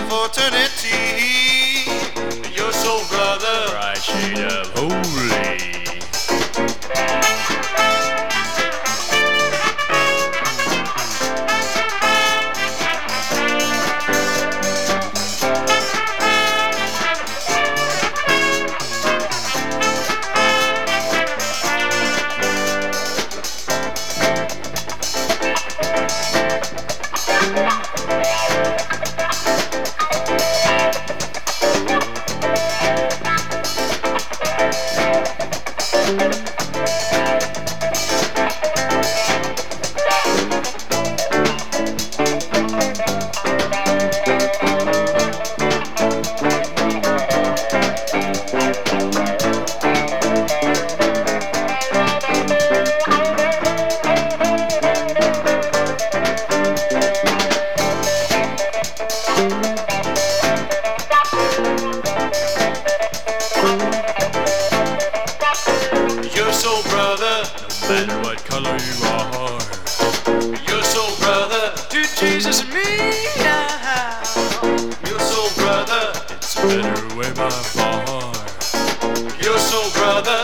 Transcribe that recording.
for eternity. Your soul brother, bright shade of holy. your soul brother, No matter what color you are, your soul brother, to Jesus and me now. Your soul brother, it's a better way by far. your soul brother,